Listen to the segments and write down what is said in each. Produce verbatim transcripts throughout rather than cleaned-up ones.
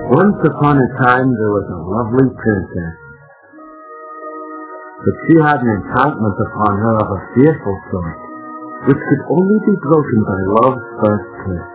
Once upon a time there was a lovely princess, but she had an enchantment upon her of a fearful sort, which could only be broken by love's first kiss.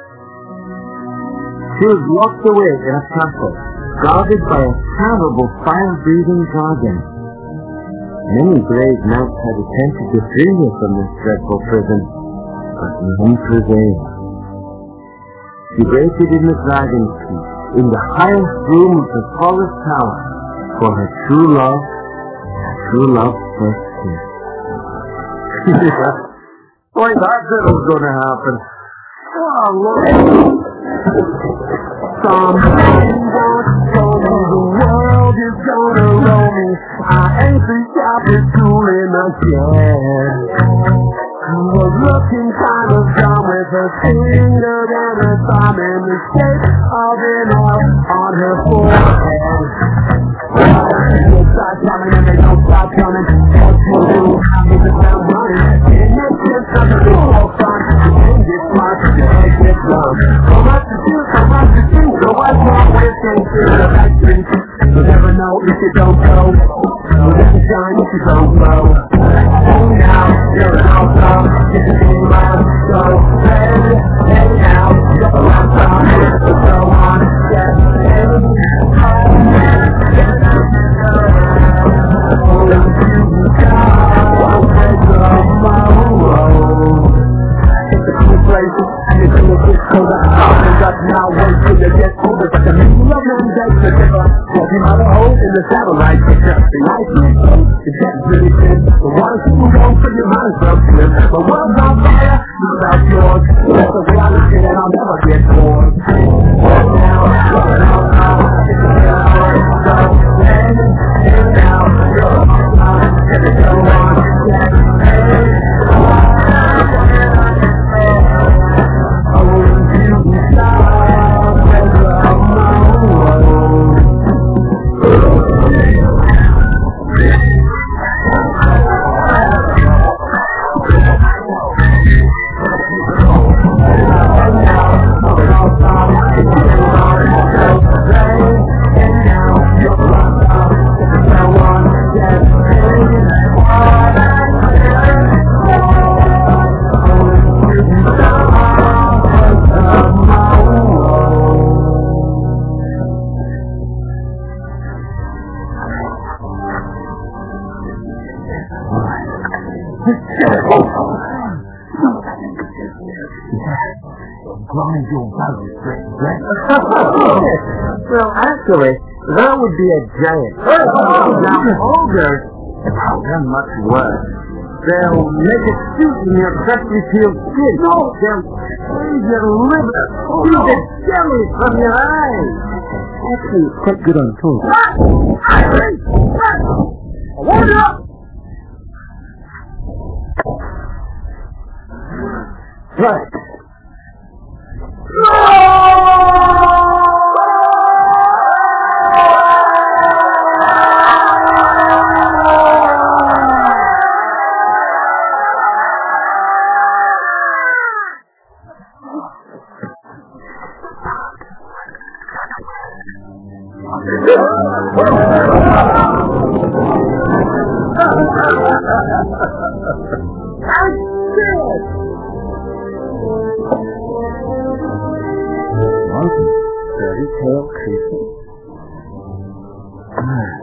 She was locked away in a castle, guarded by a terrible fire-breathing dragon. Many brave knights had attempted to free her from this dreadful prison, but none prevailed. She waited in the dragon's keep, in the highest room of the tallest tower, for her true love, her true love's first kiss. Boy, that's what was going to happen. Oh, look. Somebody once told me the world is gonna roll me. I ain't the sharpest tool in the shed. I was looking kind of dumb with her finger and her thumb in the shape of an L on her forehead. They start coming and they don't stop coming. What you do, is the ground running. It makes sense of the whole fun. You can get smart, you can get dumb. So much to do, so much to do. So what's wrong with things in the back street? You never know if you don't go. You never shine if you don't grow. Hey now, you're an outlaw. You can be loud, so hey, hey now, you're an outlaw. So go on, yes, hey, now wait till you get older, but the middle of them days are different. Walking out a hole in the satellite picture. The ice is cold, it gets really thin. The water's too low, so you might as well swim. The world's on fire, it's about yours. That's the way I look at it, I'll never get bored. Now, you're an outlaw, it's a real hard, so hey, hey now, you're an outlaw, if it go on, yes, hey, well, actually, that would be a giant. Now, ogres, they're much worse. They'll make a shoot in your freshly peeled skin. No. They'll squeeze your liver. Squeeze the jelly from your eyes. Actually, it's quite good on toast. Hold up! Right. Fairy tale creature.